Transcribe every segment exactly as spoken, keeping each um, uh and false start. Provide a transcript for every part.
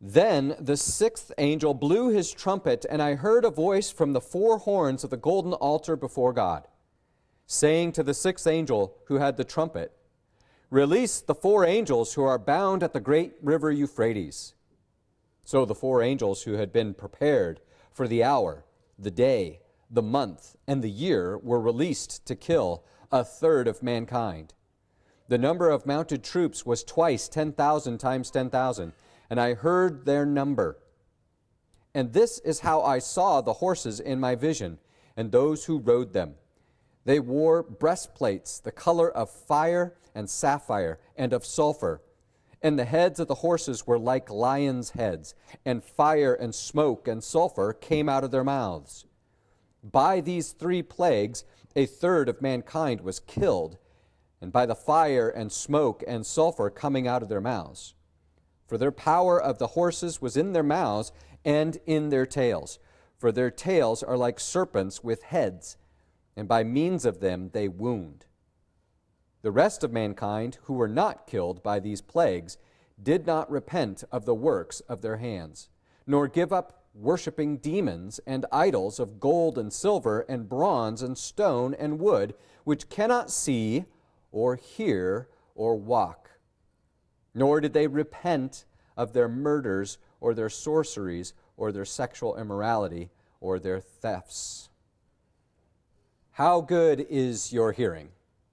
Then the sixth angel blew his trumpet, and I heard a voice from the four horns of the golden altar before God, saying to the sixth angel who had the trumpet, "Release the four angels who are bound at the great river Euphrates." So the four angels who had been prepared for the hour, the day, the month, and the year were released to kill a third of mankind. The number of mounted troops was twice ten thousand times ten thousand, and I heard their number. And this is how I saw the horses in my vision, and those who rode them. They wore breastplates, the color of fire and sapphire and of sulfur. And the heads of the horses were like lions' heads, and fire and smoke and sulfur came out of their mouths. By these three plagues, a third of mankind was killed, and by the fire and smoke and sulfur coming out of their mouths. For their power of the horses was in their mouths and in their tails. For their tails are like serpents with heads, and by means of them they wound. The rest of mankind who were not killed by these plagues did not repent of the works of their hands, nor give up worshiping demons and idols of gold and silver and bronze and stone and wood, which cannot see or hear or walk. Nor did they repent of their murders or their sorceries or their sexual immorality or their thefts. How good is your hearing?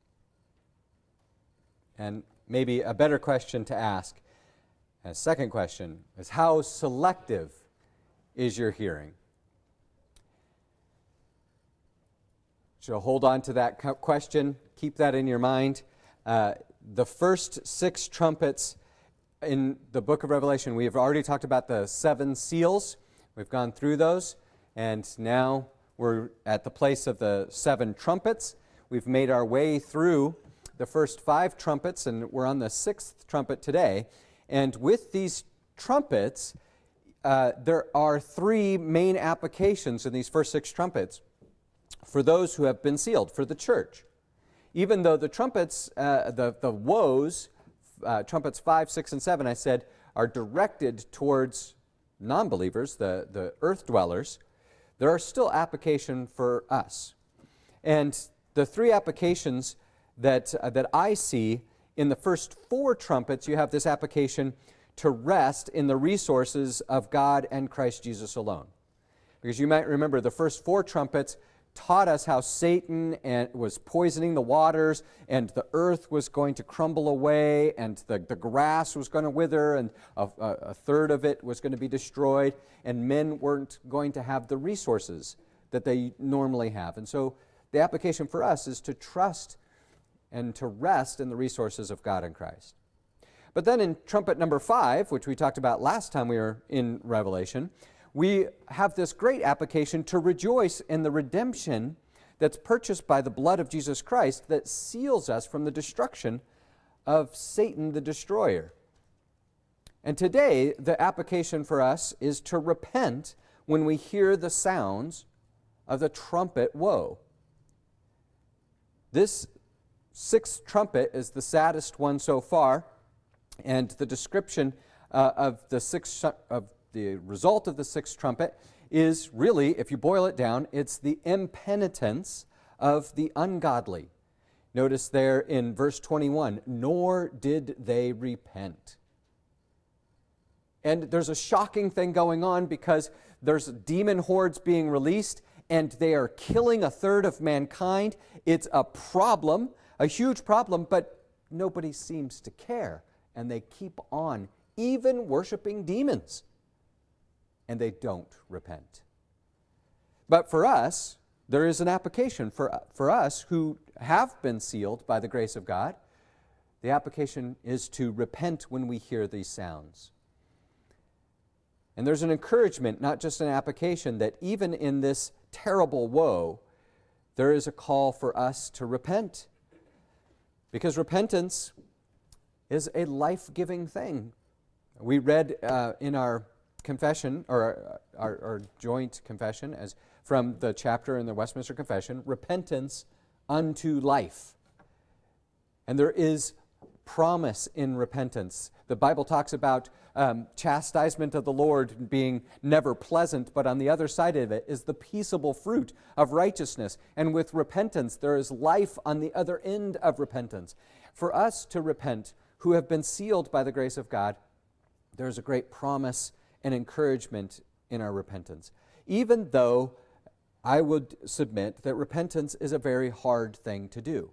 And maybe a better question to ask, a second question, is how selective is your hearing? So hold on to that question. Keep that in your mind. Uh, the first six trumpets in the book of Revelation, we have already talked about the seven seals. We've gone through those. And now we're at the place of the seven trumpets. We've made our way through the first five trumpets, and we're on the sixth trumpet today. And with these trumpets, uh, there are three main applications in these first six trumpets for those who have been sealed, for the church. Even though the trumpets, uh, the, the woes, uh, trumpets five, six, and seven, I said, are directed towards non-believers, the, the earth dwellers, there are still application for us. And the three applications that, uh, that I see in the first four trumpets, you have this application to rest in the resources of God and Christ Jesus alone. Because you might remember the first four trumpets taught us how Satan and was poisoning the waters, and the earth was going to crumble away, and the, the grass was going to wither, and a, a, a third of it was going to be destroyed, and men weren't going to have the resources that they normally have. And so the application for us is to trust and to rest in the resources of God and Christ. But then in trumpet number five, which we talked about last time we were in Revelation, we have this great application to rejoice in the redemption that's purchased by the blood of Jesus Christ that seals us from the destruction of Satan the destroyer. And today, the application for us is to repent when we hear the sounds of the trumpet woe. This sixth trumpet is the saddest one so far, and the description uh, of the sixth of the result of the sixth trumpet is really, if you boil it down, it's the impenitence of the ungodly. Notice there in verse twenty-one, nor did they repent. And there's a shocking thing going on because there's demon hordes being released and they are killing a third of mankind. It's a problem, a huge problem, but nobody seems to care. And they keep on even worshiping demons. And they don't repent. But for us, there is an application for, for us who have been sealed by the grace of God. The application is to repent when we hear these sounds. And there's an encouragement, not just an application, that even in this terrible woe, there is a call for us to repent. Because repentance is a life-giving thing. We read uh, in our confession, or our, our joint confession, as from the chapter in the Westminster Confession, repentance unto life. And there is promise in repentance. The Bible talks about um, chastisement of the Lord being never pleasant, but on the other side of it is the peaceable fruit of righteousness. And with repentance, there is life on the other end of repentance. For us to repent, who have been sealed by the grace of God, there is a great promise and encouragement in our repentance. Even though I would submit that repentance is a very hard thing to do.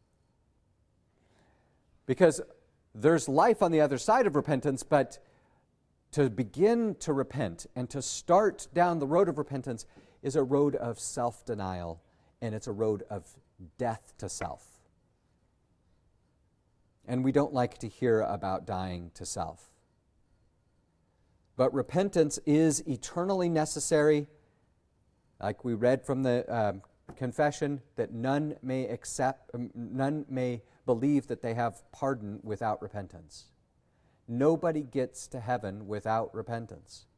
Because there's life on the other side of repentance, but to begin to repent and to start down the road of repentance is a road of self-denial, and it's a road of death to self. And we don't like to hear about dying to self. But repentance is eternally necessary, like we read from the um, confession, that none may accept, um, none may believe that they have pardon without repentance. Nobody gets to heaven without repentance.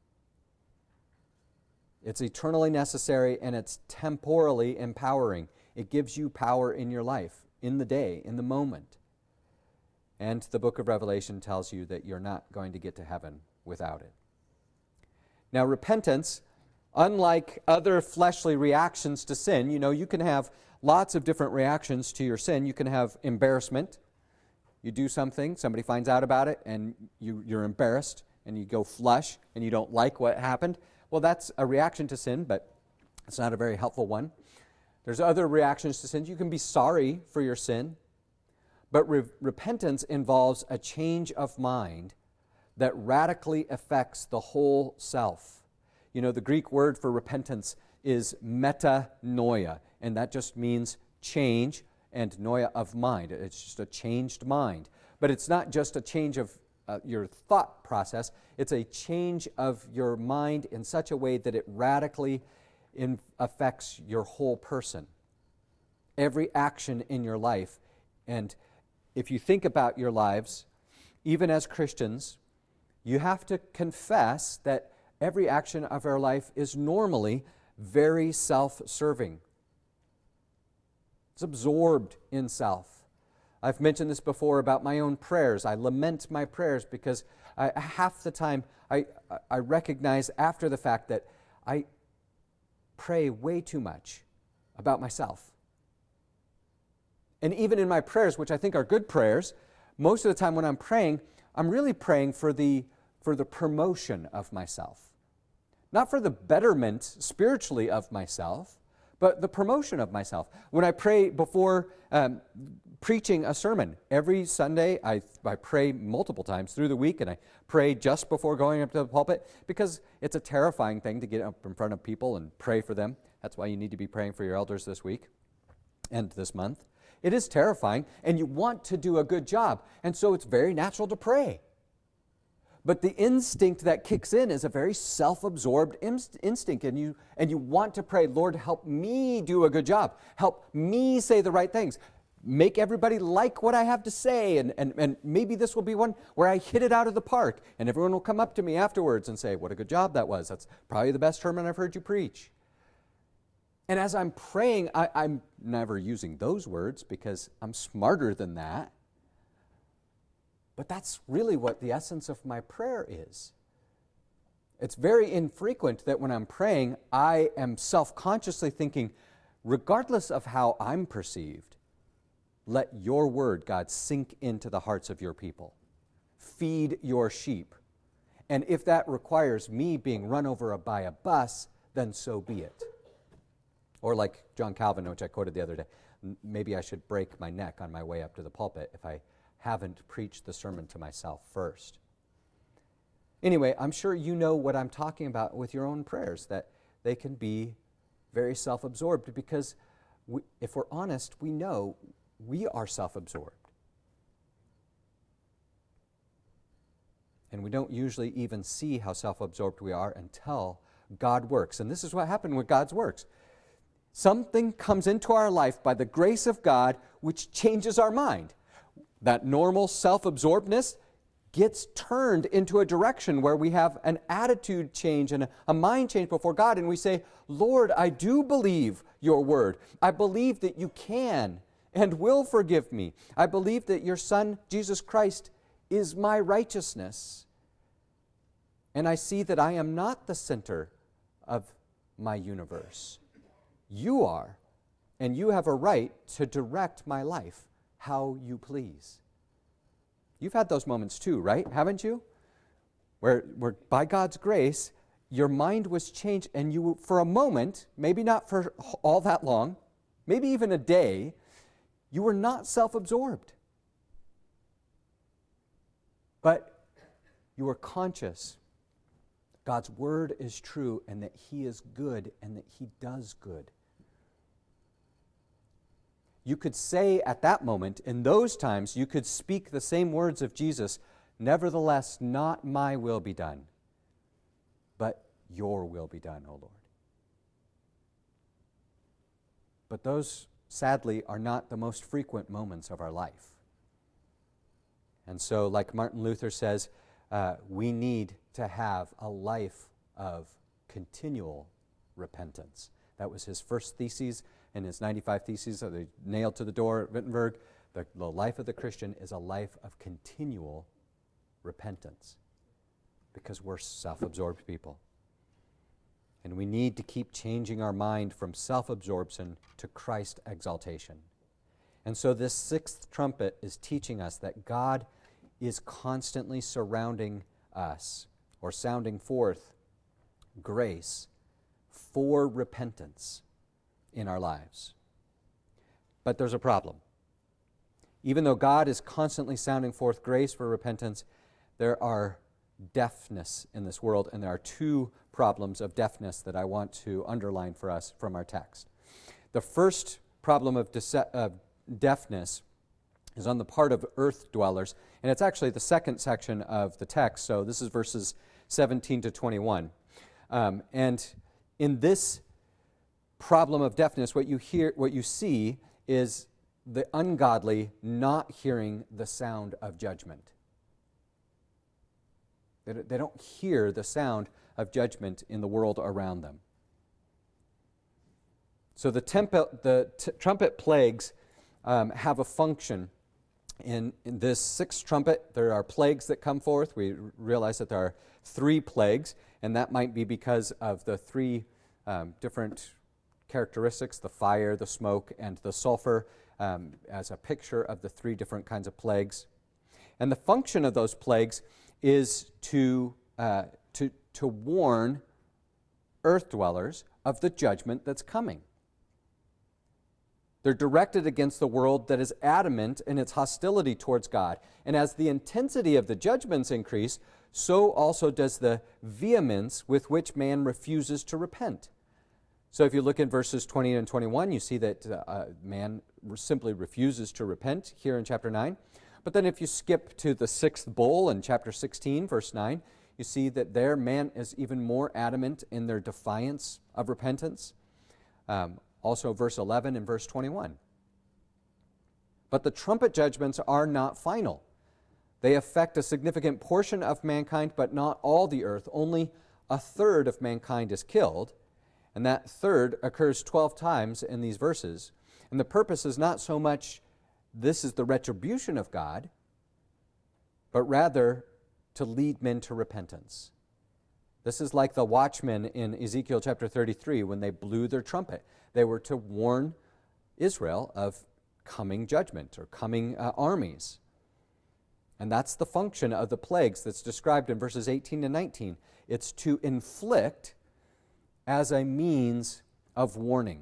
It's eternally necessary, and it's temporally empowering. It gives you power in your life, in the day, in the moment. And the book of Revelation tells you that you're not going to get to heaven without it. Now, repentance, unlike other fleshly reactions to sin, you know, you can have lots of different reactions to your sin. You can have embarrassment. You do something, somebody finds out about it, and you, you're embarrassed, and you go flush, and you don't like what happened. Well, that's a reaction to sin, but it's not a very helpful one. There's other reactions to sin. You can be sorry for your sin, but re- repentance involves a change of mind that radically affects the whole self. You know, the Greek word for repentance is metanoia, and that just means change and noia of mind. It's just a changed mind. But it's not just a change of uh, your thought process. It's a change of your mind in such a way that it radically in, affects your whole person. Every action in your life. And if you think about your lives, even as Christians, you have to confess that every action of our life is normally very self-serving. It's absorbed in self. I've mentioned this before about my own prayers. I lament my prayers because I, half the time I, I recognize after the fact that I pray way too much about myself. And even in my prayers, which I think are good prayers, most of the time when I'm praying, I'm really praying for the, for the promotion of myself. Not for the betterment spiritually of myself, but the promotion of myself. When I pray before um, preaching a sermon, every Sunday I, I pray multiple times through the week, and I pray just before going up to the pulpit, because it's a terrifying thing to get up in front of people and pray for them. That's why you need to be praying for your elders this week and this month. It is terrifying, and you want to do a good job, and so it's very natural to pray. But the instinct that kicks in is a very self-absorbed inst- instinct, and you and you want to pray, Lord, help me do a good job. Help me say the right things. Make everybody like what I have to say, and, and, and maybe this will be one where I hit it out of the park, and everyone will come up to me afterwards and say, what a good job that was. That's probably the best sermon I've heard you preach. And as I'm praying, I, I'm never using those words because I'm smarter than that. But that's really what the essence of my prayer is. It's very infrequent that when I'm praying, I am self-consciously thinking, regardless of how I'm perceived, let your word, God, sink into the hearts of your people. Feed your sheep. And if that requires me being run over by a bus, then so be it. Or like John Calvin, which I quoted the other day, maybe I should break my neck on my way up to the pulpit if I haven't preached the sermon to myself first. Anyway, I'm sure you know what I'm talking about with your own prayers, that they can be very self-absorbed because we, if we're honest, we know we are self-absorbed. And we don't usually even see how self-absorbed we are until God works. And this is what happened with God's works. Something comes into our life by the grace of God which changes our mind. That normal self-absorbedness gets turned into a direction where we have an attitude change and a, a mind change before God, and we say, Lord, I do believe your word. I believe that you can and will forgive me. I believe that your Son, Jesus Christ, is my righteousness. And I see that I am not the center of my universe. You are, and you have a right to direct my life how you please. You've had those moments too, right? Haven't you? Where, where by God's grace, your mind was changed, and you, for a moment, maybe not for all that long, maybe even a day, you were not self-absorbed. But you were conscious God's word is true and that he is good and that he does good. You could say at that moment, in those times, you could speak the same words of Jesus, nevertheless, not my will be done, but your will be done, O Lord. But those, sadly, are not the most frequent moments of our life. And so, like Martin Luther says, uh, we need to have a life of continual repentance. That was his first thesis in his ninety-five theses that they nailed to the door at Wittenberg. The, the life of the Christian is a life of continual repentance because we're self-absorbed people. And we need to keep changing our mind from self-absorption to Christ exaltation. And so this sixth trumpet is teaching us that God is constantly surrounding us or sounding forth grace for repentance in our lives. But there's a problem. Even though God is constantly sounding forth grace for repentance, there are deafness in this world, and there are two problems of deafness that I want to underline for us from our text. The first problem of dece- uh, deafness is on the part of earth dwellers, and it's actually the second section of the text, so this is verses seventeen to twenty-one. Um, and in this problem of deafness, what you hear, what you see is the ungodly not hearing the sound of judgment. They, they don't hear the sound of judgment in the world around them. So the, temp- the t- trumpet plagues um, have a function. In, in this sixth trumpet, there are plagues that come forth. We r- realize that there are three plagues, and that might be because of the three um, different characteristics, the fire, the smoke, and the sulfur, um, as a picture of the three different kinds of plagues. And the function of those plagues is to, uh, to, to warn earth dwellers of the judgment that's coming. They're directed against the world that is adamant in its hostility towards God. And as the intensity of the judgments increase, so also does the vehemence with which man refuses to repent. So if you look in verses twenty and twenty-one, you see that uh, man simply refuses to repent here in chapter nine. But then if you skip to the sixth bowl in chapter sixteen, verse nine, you see that there man is even more adamant in their defiance of repentance. Um, also verse eleven and verse twenty-one. But the trumpet judgments are not final. They affect a significant portion of mankind, but not all the earth. Only a third of mankind is killed. And that third occurs twelve times in these verses. And the purpose is not so much this is the retribution of God, but rather to lead men to repentance. This is like the watchmen in Ezekiel chapter thirty-three when they blew their trumpet. They were to warn Israel of coming judgment or coming uh, armies. And that's the function of the plagues that's described in verses eighteen to nineteen. It's to inflict as a means of warning.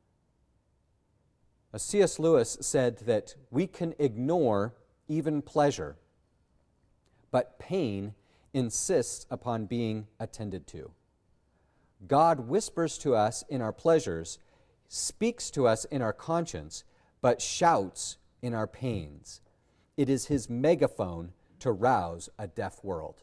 C S Lewis said that we can ignore even pleasure, but pain insists upon being attended to. God whispers to us in our pleasures, speaks to us in our conscience, but shouts in our pains. It is his megaphone to rouse a deaf world.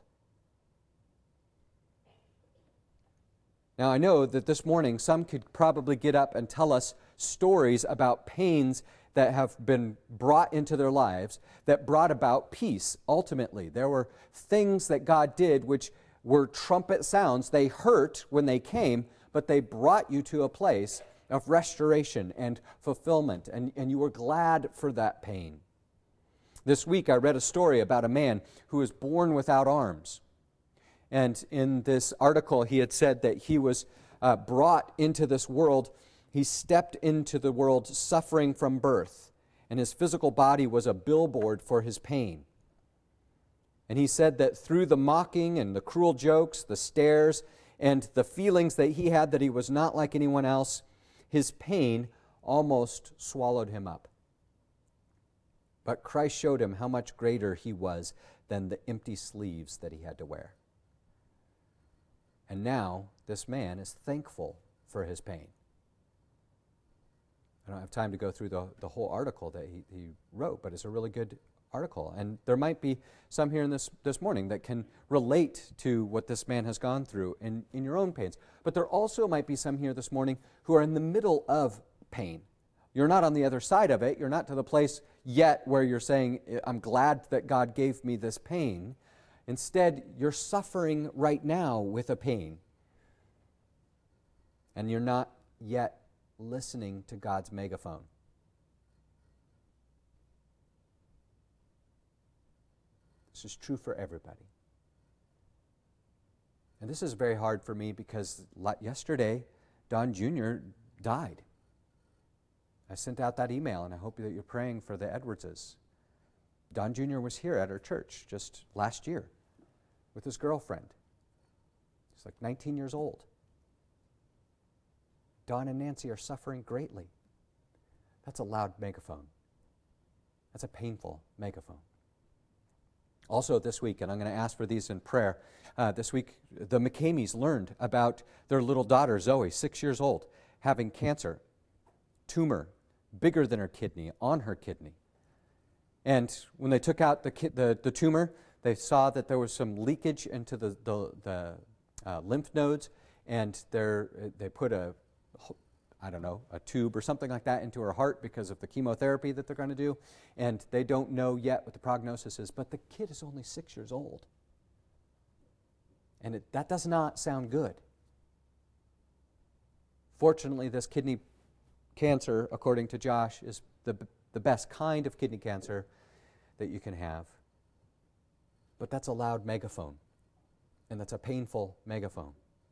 Now, I know that this morning some could probably get up and tell us stories about pains that have been brought into their lives that brought about peace, ultimately. There were things that God did which were trumpet sounds. They hurt when they came, but they brought you to a place of restoration and fulfillment, and, and you were glad for that pain. This week I read a story about a man who was born without arms. And in this article he had said that he was uh, brought into this world. He stepped into the world suffering from birth, and his physical body was a billboard for his pain. And he said that through the mocking and the cruel jokes, the stares, and the feelings that he had that he was not like anyone else, his pain almost swallowed him up. But Christ showed him how much greater he was than the empty sleeves that he had to wear. And now this man is thankful for his pain. I don't have time to go through the, the whole article that he, he wrote, but it's a really good article. And there might be some here in this, this morning that can relate to what this man has gone through in, in your own pains. But there also might be some here this morning who are in the middle of pain. You're not on the other side of it. You're not to the place yet where you're saying, I'm glad that God gave me this pain. Instead, you're suffering right now with a pain. And you're not yet listening to God's megaphone. This is true for everybody. And this is very hard for me because yesterday, Don Junior died. I sent out that email, and I hope that you're praying for the Edwardses. Don Junior was here at our church just last year with his girlfriend. He's like nineteen years old. Don and Nancy are suffering greatly. That's a loud megaphone. That's a painful megaphone. Also this week, and I'm going to ask for these in prayer, uh, this week the McCameys learned about their little daughter, Zoe, six years old, having cancer, tumor, bigger than her kidney, on her kidney. And when they took out the, ki- the, the tumor, they saw that there was some leakage into the, the, the uh, lymph nodes, and they put a, I don't know, a tube or something like that into her heart because of the chemotherapy that they're going to do. And they don't know yet what the prognosis is, but the kid is only six years old. And it, that does not sound good. Fortunately, this kidney cancer, according to Josh, is the, the best kind of kidney cancer that you can have. But that's a loud megaphone, and that's a painful megaphone.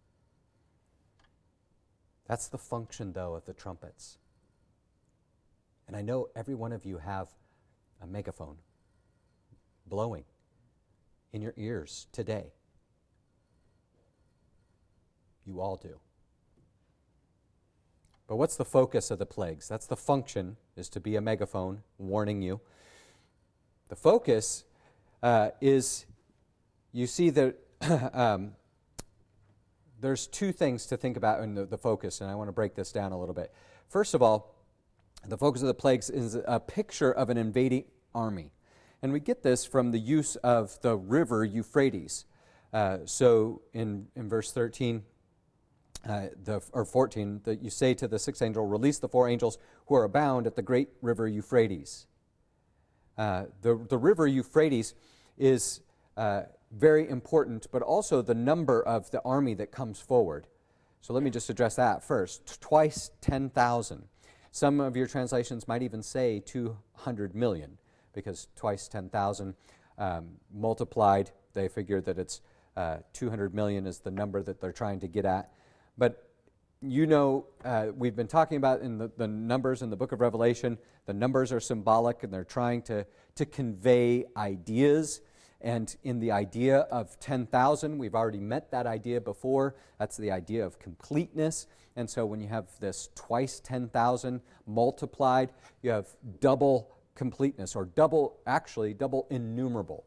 That's the function, though, of the trumpets. And I know every one of you have a megaphone blowing in your ears today. You all do. But what's the focus of the plagues? That's the function, is to be a megaphone warning you. The focus uh, is, you see that um, there's two things to think about in the, the focus, and I want to break this down a little bit. First of all, the focus of the plagues is a picture of an invading army. And we get this from the use of the river Euphrates. Uh, so in, in verse thirteen, Uh, the, or fourteen, that you say to the sixth angel, release the four angels who are bound at the great river Euphrates. Uh, the, the river Euphrates is uh, very important, but also the number of the army that comes forward. So let me just address that first. Twice ten thousand. Some of your translations might even say two hundred million, because twice ten thousand um, multiplied, they figure that it's uh, two hundred million is the number that they're trying to get at. But you know, uh, we've been talking about in the, the numbers in the book of Revelation, the numbers are symbolic, and they're trying to, to convey ideas. And in the idea of ten thousand, we've already met that idea before. That's the idea of completeness. And so when you have this twice ten thousand multiplied, you have double completeness, or double, actually, double innumerable.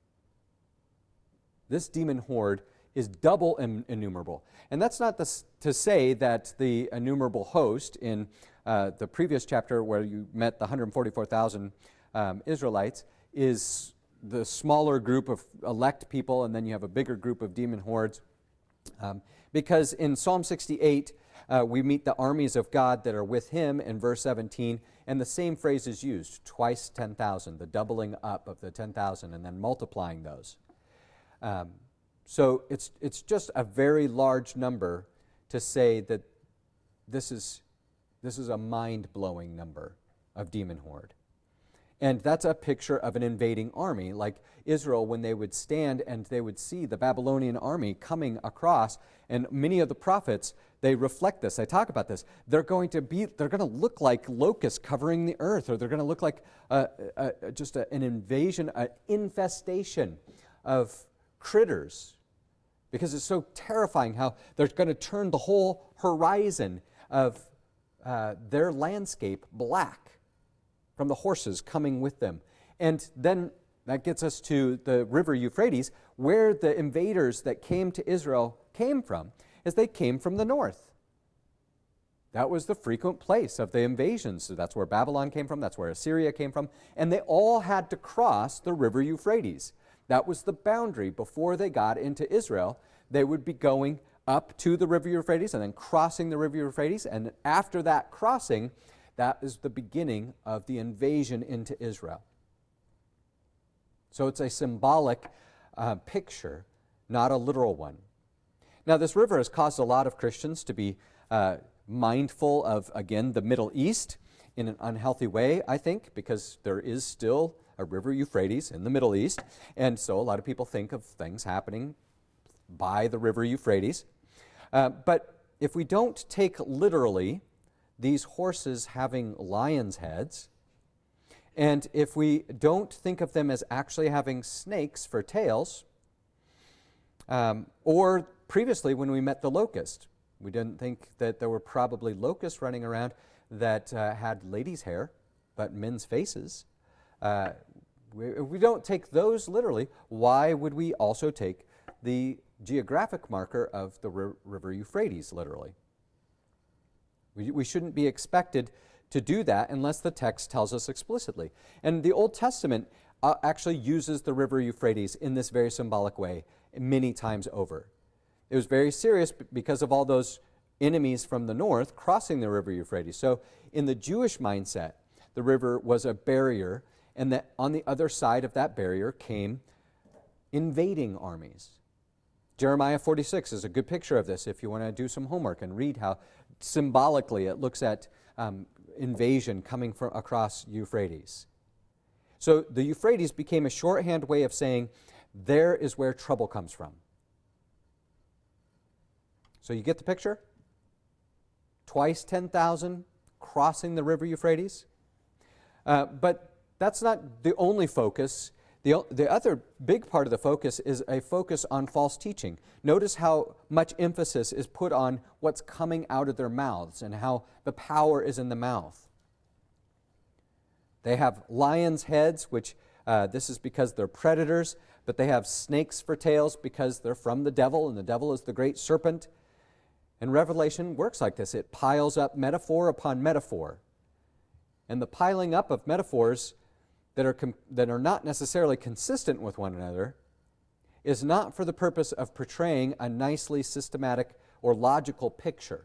This demon horde is double in, innumerable. And that's not this, to say that the innumerable host in uh, the previous chapter where you met the one hundred forty-four thousand um, Israelites is the smaller group of elect people, and then you have a bigger group of demon hordes. Um, because in Psalm sixty-eight, uh, we meet the armies of God that are with him in verse seventeen, and the same phrase is used, twice ten thousand, the doubling up of the ten thousand, and then multiplying those. Um, So it's it's just a very large number to say that this is This is a mind-blowing number of demon horde. And that's a picture of an invading army, like Israel when they would stand and they would see the Babylonian army coming across. And many of the prophets, they reflect this. They talk about this. They're going to be, they're going to look like locusts covering the earth, or they're going to look like a, a, just a, an invasion, an infestation of critters, because it's so terrifying how they're going to turn the whole horizon of uh, their landscape black from the horses coming with them. And then that gets us to the river Euphrates, where the invaders that came to Israel came from, is they came from the north. That was the frequent place of the invasions. So that's where Babylon came from, that's where Assyria came from, and they all had to cross the river Euphrates. That was the boundary. Before they got into Israel, they would be going up to the river Euphrates and then crossing the river Euphrates, and after that crossing, that is the beginning of the invasion into Israel. So it's a symbolic uh, picture, not a literal one. Now, this river has caused a lot of Christians to be uh, mindful of, again, the Middle East in an unhealthy way, I think, because there is still a river Euphrates in the Middle East, and so a lot of people think of things happening by the river Euphrates. Uh, but if we don't take literally these horses having lions' heads, and if we don't think of them as actually having snakes for tails, um, or previously when we met the locust, we didn't think that there were probably locusts running around that uh, had ladies' hair, but men's faces. Uh, we, if we don't take those literally, why would we also take the geographic marker of the r- river Euphrates literally? We, we shouldn't be expected to do that unless the text tells us explicitly. And the Old Testament uh, actually uses the river Euphrates in this very symbolic way many times over. It was very serious because of all those enemies from the north crossing the river Euphrates. So in the Jewish mindset, the river was a barrier, and that on the other side of that barrier came invading armies. Jeremiah forty-six is a good picture of this if you want to do some homework and read how symbolically it looks at um, invasion coming from across Euphrates. So the Euphrates became a shorthand way of saying, there is where trouble comes from. So you get the picture? Twice ten thousand crossing the river Euphrates. Uh, but that's not the only focus. The, the other big part of the focus is a focus on false teaching. Notice how much emphasis is put on what's coming out of their mouths and how the power is in the mouth. They have lions' heads, which uh, this is because they're predators, but they have snakes for tails because they're from the devil, and the devil is the great serpent. And Revelation works like this. It piles up metaphor upon metaphor. And the piling up of metaphors that are com- that are not necessarily consistent with one another is not for the purpose of portraying a nicely systematic or logical picture.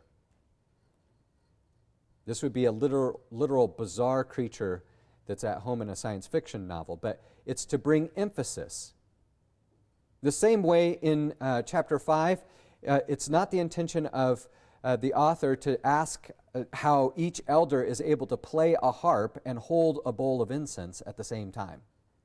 This would be a literal, literal bizarre creature that's at home in a science fiction novel, but it's to bring emphasis. The same way in uh, chapter five, uh, it's not the intention of uh, the author to ask uh, how each elder is able to play a harp and hold a bowl of incense at the same time.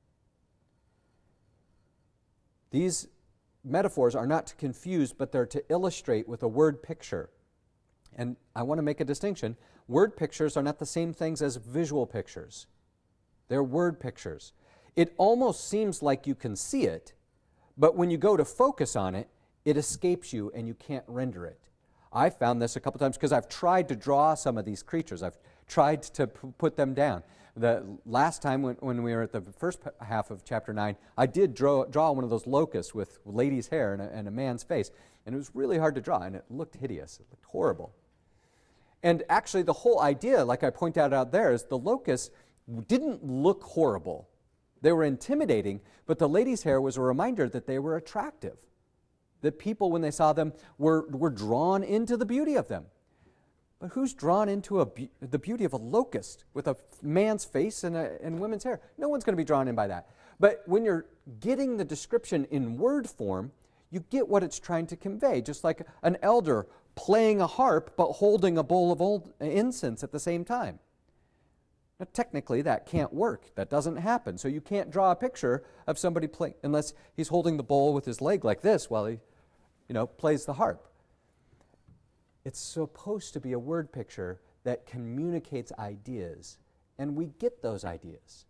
These metaphors are not to confuse, but they're to illustrate with a word picture. And I want to make a distinction. Word pictures are not the same things as visual pictures. They're word pictures. It almost seems like you can see it, but when you go to focus on it, it escapes you and you can't render it. I found this a couple times because I've tried to draw some of these creatures. I've tried to p- put them down. The last time when, when we were at the first p- half of chapter nine, I did draw, draw one of those locusts with ladies' hair and a, and a man's face, and it was really hard to draw, and it looked hideous. It looked horrible. And actually the whole idea, like I point out out there, is the locusts didn't look horrible. They were intimidating, but the ladies' hair was a reminder that they were attractive, that people, when they saw them, were, were drawn into the beauty of them. But who's drawn into a be- the beauty of a locust with a man's face and, a, and women's hair? No one's going to be drawn in by that. But when you're getting the description in word form, you get what it's trying to convey. Just like an elder playing a harp but holding a bowl of old incense at the same time. Now, technically, that can't work. That doesn't happen. So you can't draw a picture of somebody playing unless he's holding the bowl with his leg like this while he, you know, plays the harp. It's supposed to be a word picture that communicates ideas, and we get those ideas.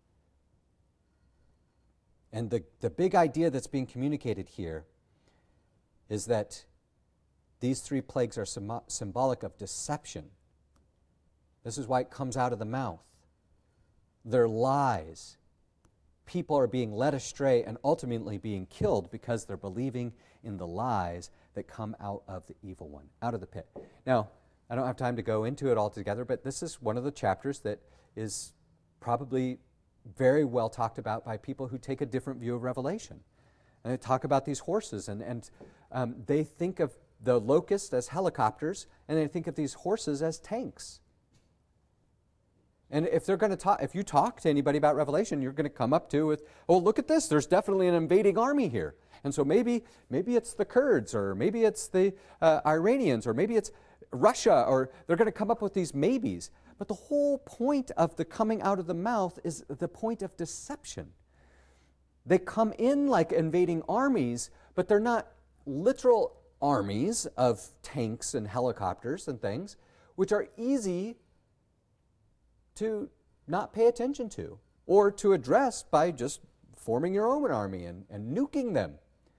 And the, the big idea that's being communicated here is that these three plagues are sym- symbolic of deception. This is why it comes out of the mouth. They're lies. People are being led astray and ultimately being killed because they're believing in the lies that come out of the evil one, out of the pit. Now, I don't have time to go into it all together, but this is one of the chapters that is probably very well talked about by people who take a different view of Revelation. And they talk about these horses, and, and um, they think of the locusts as helicopters, and they think of these horses as tanks. And if they're going to talk, if you talk to anybody about Revelation, you're going to come up to with, oh, look at this, there's definitely an invading army here. And so maybe maybe it's the Kurds, or maybe it's the uh, Iranians, or maybe it's Russia, or they're going to come up with these maybes. But the whole point of the coming out of the mouth is the point of deception. They come in like invading armies, but they're not literal armies of tanks and helicopters and things, which are easy to not pay attention to or to address by just forming your own army and, and nuking them.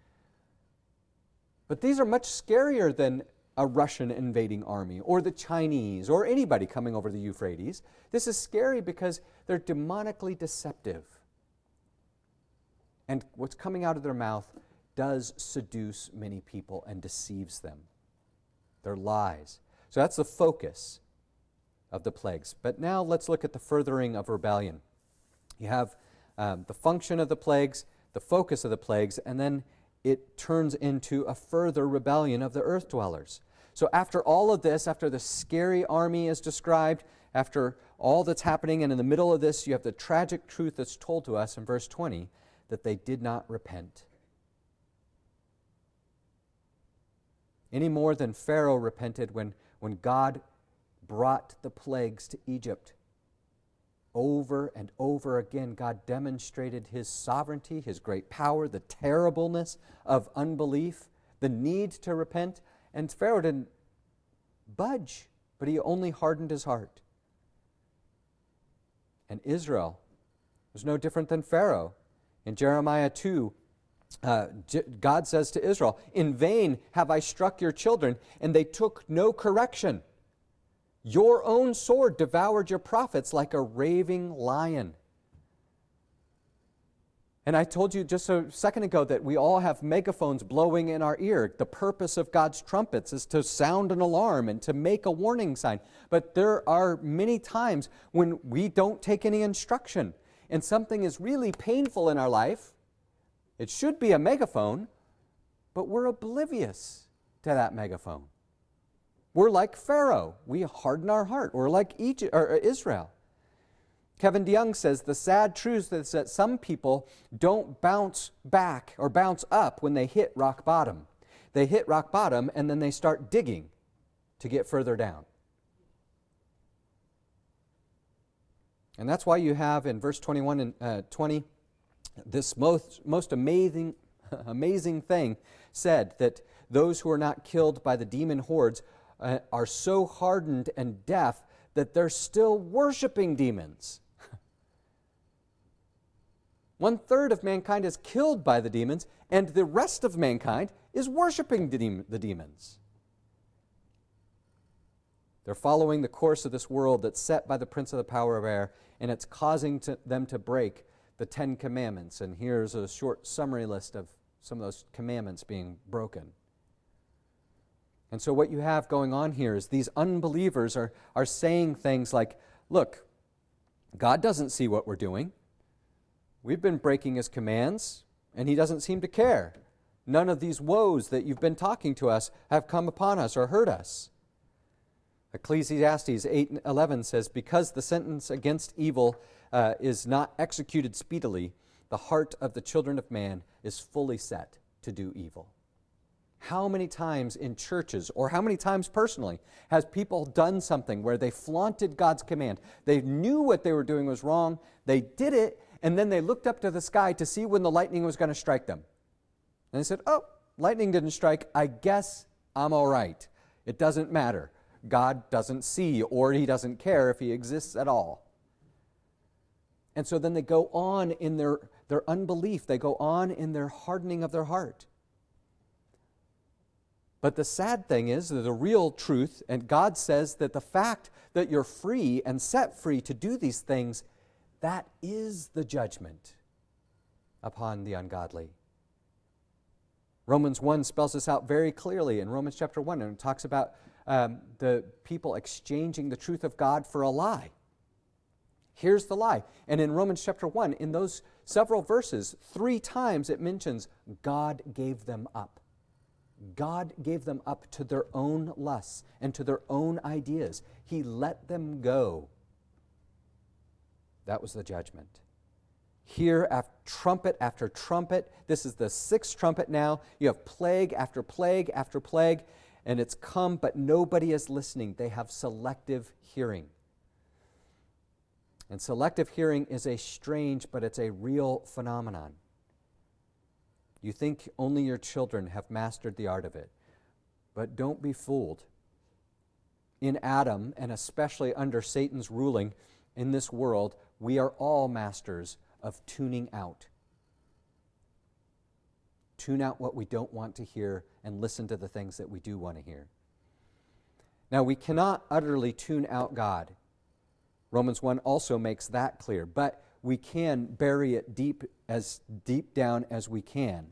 But these are much scarier than a Russian invading army or the Chinese or anybody coming over the Euphrates. This is scary because they're demonically deceptive. And what's coming out of their mouth does seduce many people and deceives them. They're lies. So that's the focus of the plagues. But now let's look at the furthering of rebellion. You have um, the function of the plagues, the focus of the plagues, and then it turns into a further rebellion of the earth dwellers. So after all of this, after the scary army is described, after all that's happening, and in the middle of this you have the tragic truth that's told to us in verse twenty, that they did not repent. Any more than Pharaoh repented when, when God brought the plagues to Egypt. Over and over again, God demonstrated his sovereignty, his great power, the terribleness of unbelief, the need to repent. And Pharaoh didn't budge, but he only hardened his heart. And Israel was no different than Pharaoh. In Jeremiah two, uh, God says to Israel, "In vain have I struck your children, and they took no correction. Your own sword devoured your prophets like a raving lion." And I told you just a second ago that we all have megaphones blowing in our ear. The purpose of God's trumpets is to sound an alarm and to make a warning sign. But there are many times when we don't take any instruction and something is really painful in our life. It should be a megaphone, but we're oblivious to that megaphone. We're like Pharaoh. We harden our heart. We're like Egypt, or Israel. Kevin DeYoung says the sad truth is that some people don't bounce back or bounce up when they hit rock bottom. They hit rock bottom and then they start digging to get further down. And that's why you have in verse twenty-one and uh, twenty this most, most amazing, amazing thing said, that those who are not killed by the demon hordes uh, are so hardened and deaf that they're still worshiping demons. One third of mankind is killed by the demons, and the rest of mankind is worshiping the, de- the demons. They're following the course of this world that's set by the prince of the power of air, and it's causing to, them to break the Ten Commandments. And here's a short summary list of some of those commandments being broken. And so what you have going on here is these unbelievers are, are saying things like, look, God doesn't see what we're doing. We've been breaking his commands, and he doesn't seem to care. None of these woes that you've been talking to us have come upon us or hurt us. Ecclesiastes eight eleven says, because the sentence against evil uh, is not executed speedily, the heart of the children of man is fully set to do evil. How many times in churches, or how many times personally, has people done something where they flaunted God's command? They knew what they were doing was wrong, they did it, and then they looked up to the sky to see when the lightning was going to strike them. And they said, oh, lightning didn't strike, I guess I'm all right. It doesn't matter. God doesn't see, or he doesn't care if he exists at all. And so then they go on in their, their unbelief, they go on in their hardening of their heart. But the sad thing is that the real truth, and God says that the fact that you're free and set free to do these things, that is the judgment upon the ungodly. Romans one spells this out very clearly in Romans chapter one, and it talks about um, the people exchanging the truth of God for a lie. Here's the lie. And in Romans chapter one, in those several verses, three times it mentions God gave them up. God gave them up to their own lusts and to their own ideas. He let them go. That was the judgment. Here, after trumpet after trumpet, this is the sixth trumpet now. You have plague after plague after plague, and it's come, but nobody is listening. They have selective hearing. And selective hearing is a strange, but it's a real phenomenon. You think only your children have mastered the art of it, but don't be fooled. In Adam, and especially under Satan's ruling in this world, we are all masters of tuning out. Tune out what we don't want to hear and listen to the things that we do want to hear. Now, we cannot utterly tune out God. Romans one also makes that clear, but we can bury it deep as deep down as we can.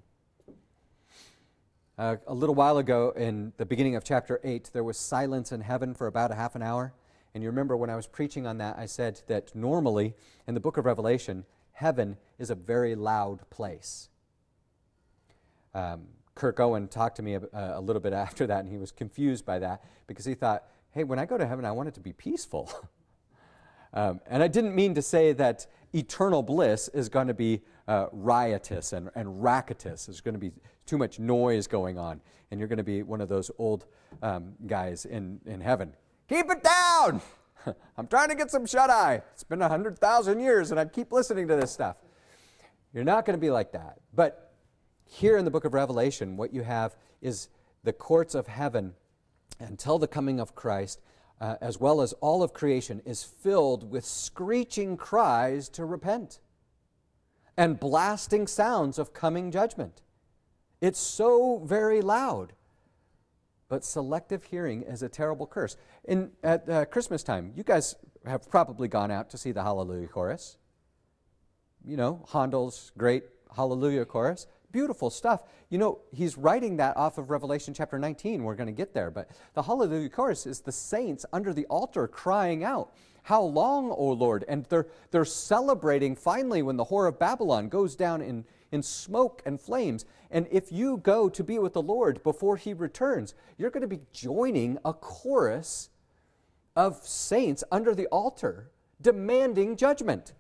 Uh, a little while ago, in the beginning of chapter eight, there was silence in heaven for about a half an hour. And you remember when I was preaching on that, I said that normally in the book of Revelation, heaven is a very loud place. Um, Kirk Owen talked to me a, a little bit after that, and he was confused by that because he thought, hey, when I go to heaven, I want it to be peaceful. um, and I didn't mean to say that eternal bliss is going to be uh, riotous and, and racketous. There's going to be too much noise going on, and you're going to be one of those old um, guys in, in heaven. Keep it down! I'm trying to get some shut-eye. It's been one hundred thousand years, and I keep listening to this stuff. You're not going to be like that. But here in the book of Revelation, what you have is the courts of heaven until the coming of Christ, uh, as well as all of creation, is filled with screeching cries to repent and blasting sounds of coming judgment. It's so very loud. But selective hearing is a terrible curse. In, at uh, Christmas time, you guys have probably gone out to see the Hallelujah Chorus. You know, Handel's great Hallelujah Chorus. Beautiful stuff. You know, he's writing that off of Revelation chapter nineteen. We're going to get there. But the Hallelujah Chorus is the saints under the altar crying out, "How long, O Lord?" And they're, they're celebrating finally when the whore of Babylon goes down in in smoke and flames. And if you go to be with the Lord before he returns, you're going to be joining a chorus of saints under the altar demanding judgment.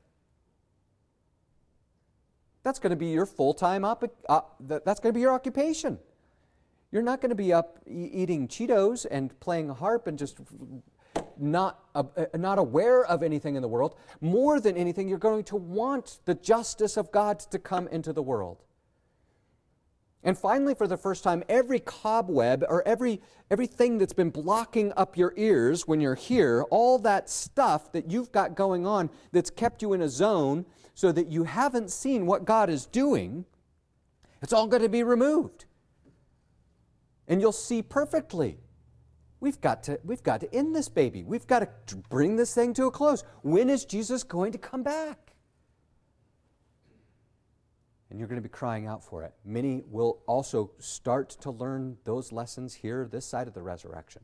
That's going to be your full-time, op- uh, that's going to be your occupation. You're not going to be up e- eating Cheetos and playing a harp and just not, uh, not aware of anything in the world. More than anything, you're going to want the justice of God to come into the world. And finally, for the first time, every cobweb or every everything that's been blocking up your ears when you're here, all that stuff that you've got going on that's kept you in a zone so that you haven't seen what God is doing, it's all going to be removed. And you'll see perfectly. We've got to, we've got to end this baby. We've got to bring this thing to a close. When is Jesus going to come back? And you're going to be crying out for it. Many will also start to learn those lessons here this side of the resurrection.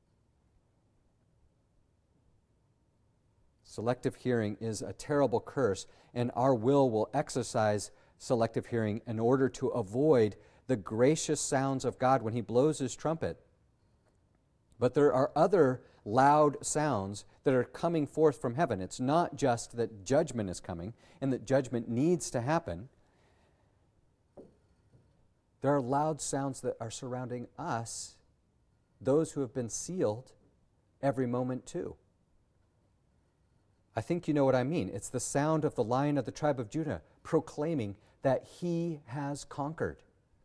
Selective hearing is a terrible curse, and our will will exercise selective hearing in order to avoid the gracious sounds of God when he blows his trumpet. But there are other loud sounds that are coming forth from heaven. It's not just that judgment is coming and that judgment needs to happen. There are loud sounds that are surrounding us, those who have been sealed, every moment too. I think you know what I mean. It's the sound of the Lion of the tribe of Judah proclaiming that he has conquered.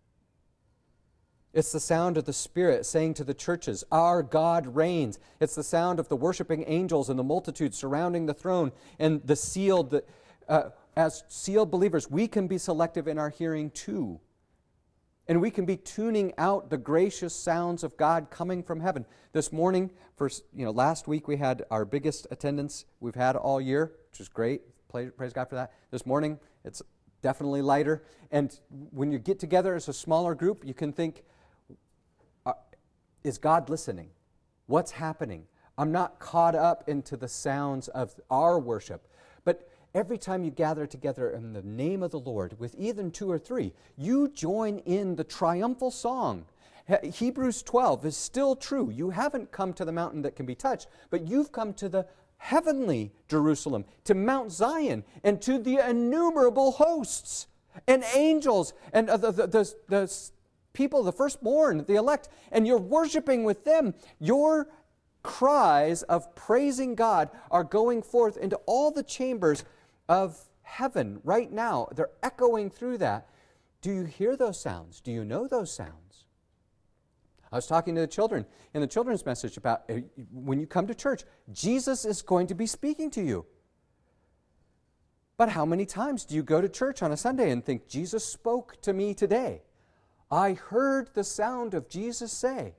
It's the sound of the Spirit saying to the churches, our God reigns. It's the sound of the worshiping angels and the multitude surrounding the throne and the sealed. Uh, as sealed believers, we can be selective in our hearing too. And we can be tuning out the gracious sounds of God coming from heaven. This morning, first, you know, last week we had our biggest attendance we've had all year, which is great. Praise God for that. This morning, it's definitely lighter. And when you get together as a smaller group, you can think, uh, is God listening? What's happening? I'm not caught up into the sounds of our worship. But every time you gather together in the name of the Lord with even two or three, you join in the triumphal song. He- Hebrews twelve is still true. You haven't come to the mountain that can be touched, but you've come to the heavenly Jerusalem, to Mount Zion, and to the innumerable hosts and angels and uh, the, the, the, the people, the firstborn, the elect, and you're worshiping with them. Your cries of praising God are going forth into all the chambers of heaven right now. They're echoing through that. Do you hear those sounds? Do you know those sounds? I was talking to the children in the children's message about uh, when you come to church, Jesus is going to be speaking to you. But how many times do you go to church on a Sunday and think, Jesus spoke to me today? I heard the sound of Jesus say,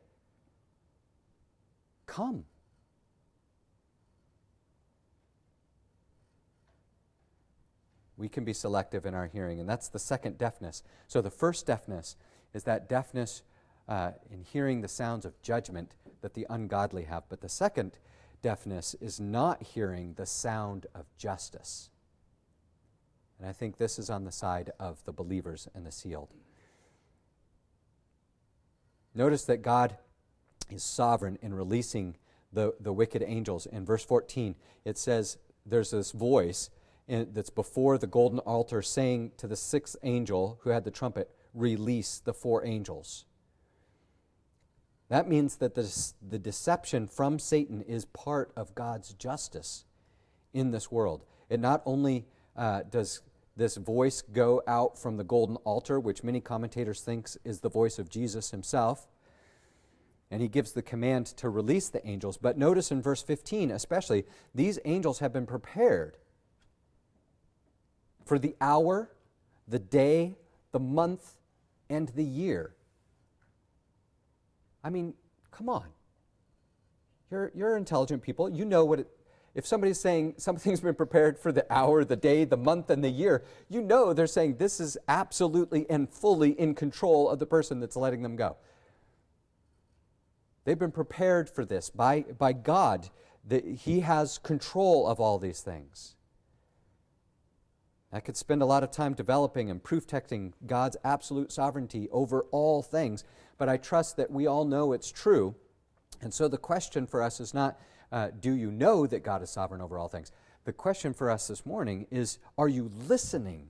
come. We can be selective in our hearing, and that's the second deafness. So the first deafness is that deafness uh, in hearing the sounds of judgment that the ungodly have. But the second deafness is not hearing the sound of justice. And I think this is on the side of the believers and the sealed. Notice that God is sovereign in releasing the, the wicked angels. In verse fourteen, it says there's this voice in, that's before the golden altar saying to the sixth angel who had the trumpet, release the four angels. That means that the, the deception from Satan is part of God's justice in this world. It not only uh, does this voice go out from the golden altar, which many commentators think is the voice of Jesus himself, and he gives the command to release the angels. But notice in verse fifteen especially, these angels have been prepared for the hour, the day, the month, and the year. I mean, come on. You're, you're intelligent people. You know what it, if somebody's saying something's been prepared for the hour, the day, the month, and the year, you know they're saying this is absolutely and fully in control of the person that's letting them go. They've been prepared for this by, by God. The, he has control of all these things. I could spend a lot of time developing and proof texting God's absolute sovereignty over all things, but I trust that we all know it's true. And so the question for us is not, uh, do you know that God is sovereign over all things? The question for us this morning is, are you listening?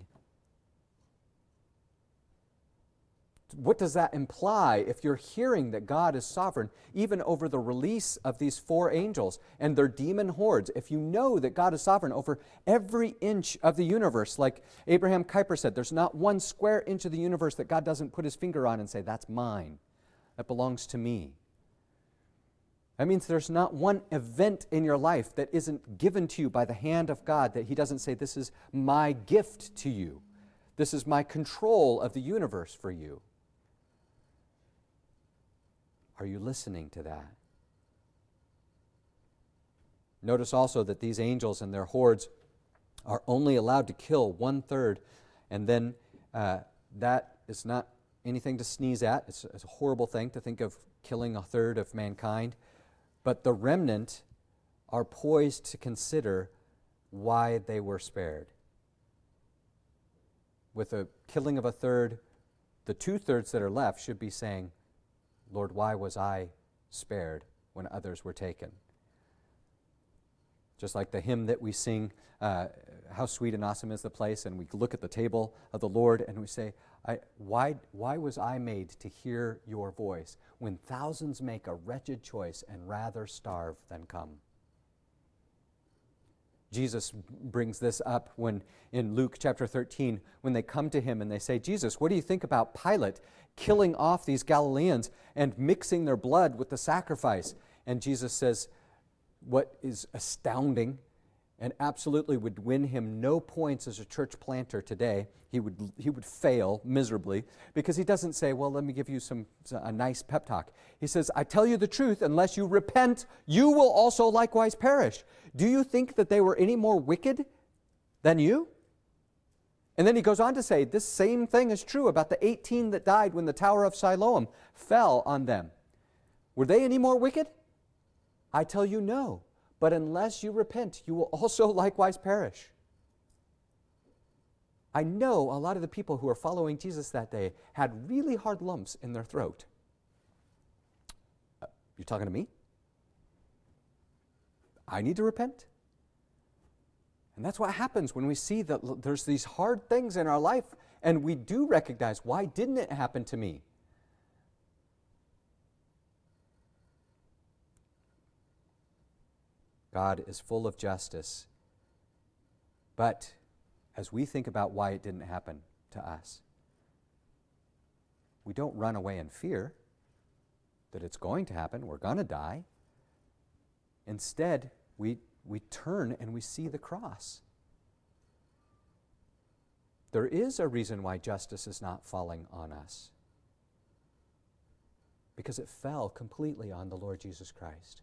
What does that imply if you're hearing that God is sovereign, even over the release of these four angels and their demon hordes? If you know that God is sovereign over every inch of the universe, like Abraham Kuyper said, there's not one square inch of the universe that God doesn't put his finger on and say, that's mine, that belongs to me. That means there's not one event in your life that isn't given to you by the hand of God that he doesn't say, this is my gift to you. This is my control of the universe for you. Are you listening to that? Notice also that these angels and their hordes are only allowed to kill one-third, and then uh, that is not anything to sneeze at. It's, it's a horrible thing to think of killing a third of mankind. But the remnant are poised to consider why they were spared. With the killing of a third, the two-thirds that are left should be saying, Lord, why was I spared when others were taken? Just like the hymn that we sing, uh, how sweet and awesome is the place, and we look at the table of the Lord and we say, I, why, why was I made to hear your voice when thousands make a wretched choice and rather starve than come? Jesus brings this up when in Luke chapter thirteen, when they come to him and they say, Jesus, what do you think about Pilate killing off these Galileans and mixing their blood with the sacrifice? And Jesus says, what is astounding and absolutely would win him no points as a church planter today. He would, he would fail miserably because he doesn't say, well, let me give you some a nice pep talk. He says, I tell you the truth, unless you repent, you will also likewise perish. Do you think that they were any more wicked than you? And then he goes on to say, this same thing is true about the eighteen that died when the Tower of Siloam fell on them. Were they any more wicked? I tell you no. But unless you repent, you will also likewise perish. I know a lot of the people who were following Jesus that day had really hard lumps in their throat. Uh, you talking to me? I need to repent? And that's what happens when we see that l- there's these hard things in our life, and we do recognize, why didn't it happen to me? God is full of justice. But as we think about why it didn't happen to us, we don't run away in fear that it's going to happen, we're going to die. Instead, we, we turn and we see the cross. There is a reason why justice is not falling on us, because it fell completely on the Lord Jesus Christ.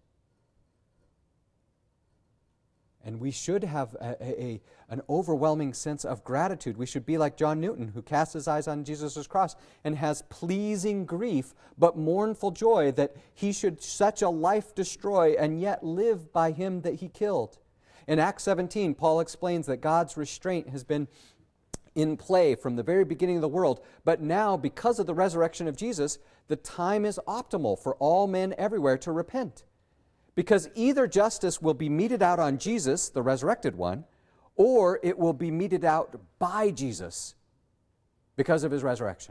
And we should have a, a, an overwhelming sense of gratitude. We should be like John Newton, who casts his eyes on Jesus' cross and has pleasing grief, but mournful joy that he should such a life destroy and yet live by him that he killed. In Acts seventeen, Paul explains that God's restraint has been in play from the very beginning of the world, but now, because of the resurrection of Jesus, the time is optimal for all men everywhere to repent. Because either justice will be meted out on Jesus, the resurrected one, or it will be meted out by Jesus because of his resurrection.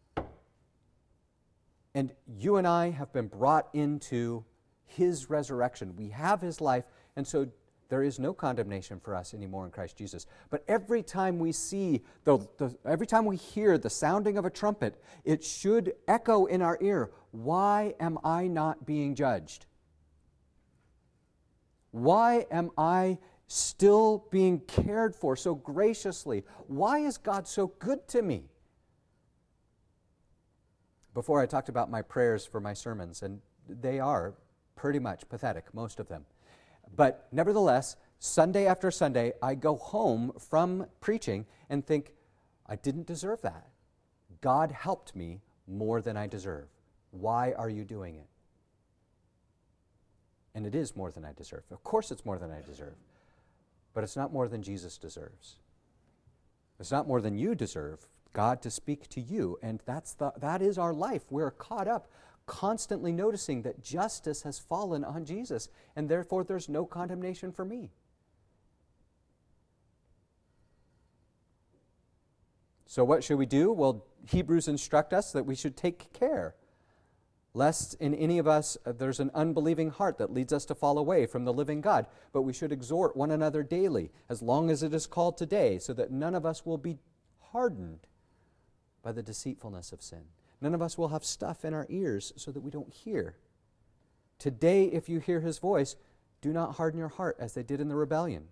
And you and I have been brought into his resurrection. We have his life, and so there is no condemnation for us anymore in Christ Jesus. But every time we see, the, the, every time we hear the sounding of a trumpet, it should echo in our ear, why am I not being judged? Why am I still being cared for so graciously? Why is God so good to me? Before I talked about my prayers for my sermons, and they are pretty much pathetic, most of them. But nevertheless, Sunday after Sunday, I go home from preaching and think, I didn't deserve that. God helped me more than I deserve. Why are you doing it? And it is more than I deserve. Of course it's more than I deserve. But it's not more than Jesus deserves. It's not more than you deserve God to speak to you. And that's the, that is our life. We're caught up, constantly noticing that justice has fallen on Jesus, and therefore there's no condemnation for me. So what should we do? Well, Hebrews instruct us that we should take care, lest in any of us uh, there's an unbelieving heart that leads us to fall away from the living God. But we should exhort one another daily, as long as it is called today, so that none of us will be hardened by the deceitfulness of sin. None of us will have stuff in our ears so that we don't hear. Today, if you hear his voice, do not harden your heart as they did in the rebellion.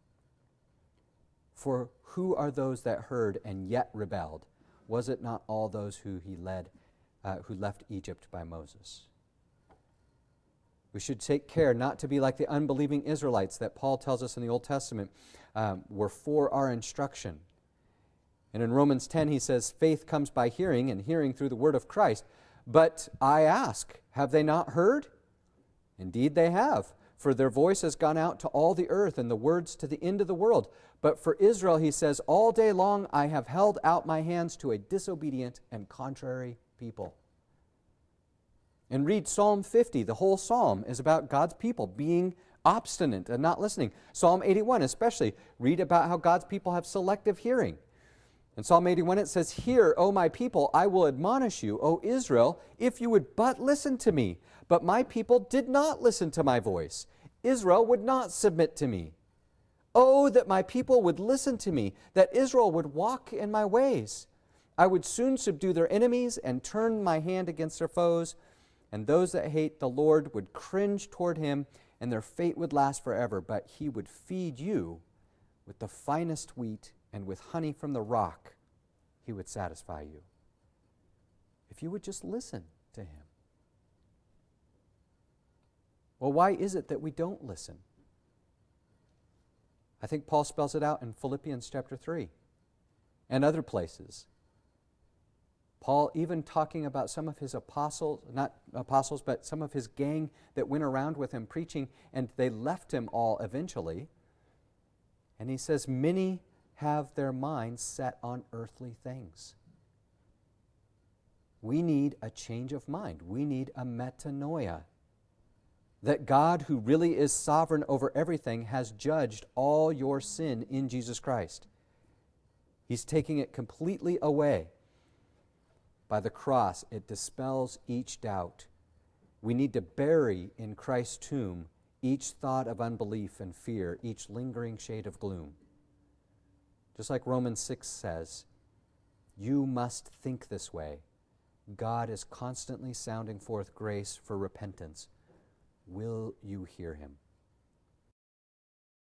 For who are those that heard and yet rebelled? Was it not all those who he led Uh, who left Egypt by Moses? We should take care not to be like the unbelieving Israelites that Paul tells us in the Old Testament um, were for our instruction. And in Romans ten he says, faith comes by hearing, and hearing through the word of Christ. But I ask, have they not heard? Indeed they have, for their voice has gone out to all the earth, and the words to the end of the world. But for Israel, he says, all day long I have held out my hands to a disobedient and contrary people. And read Psalm fifty. The whole psalm is about God's people being obstinate and not listening. Psalm eighty-one especially. Read about how God's people have selective hearing. In Psalm eighty-one it says, "Hear, O my people, I will admonish you, O Israel, if you would but listen to me. But my people did not listen to my voice. Israel would not submit to me. Oh, that my people would listen to me, that Israel would walk in my ways. I would soon subdue their enemies and turn my hand against their foes. And those that hate the Lord would cringe toward him, and their fate would last forever. But he would feed you with the finest wheat, and with honey from the rock he would satisfy you." If you would just listen to him. Well, why is it that we don't listen? I think Paul spells it out in Philippians chapter three and other places. Paul even talking about some of his apostles, not apostles, but some of his gang that went around with him preaching, and they left him all eventually. And he says, many have their minds set on earthly things. We need a change of mind. We need a metanoia. That God, who really is sovereign over everything, has judged all your sin in Jesus Christ. He's taking it completely away. By the cross, it dispels each doubt. We need to bury in Christ's tomb each thought of unbelief and fear, each lingering shade of gloom. Just like Romans six says, you must think this way. God is constantly sounding forth grace for repentance. Will you hear him?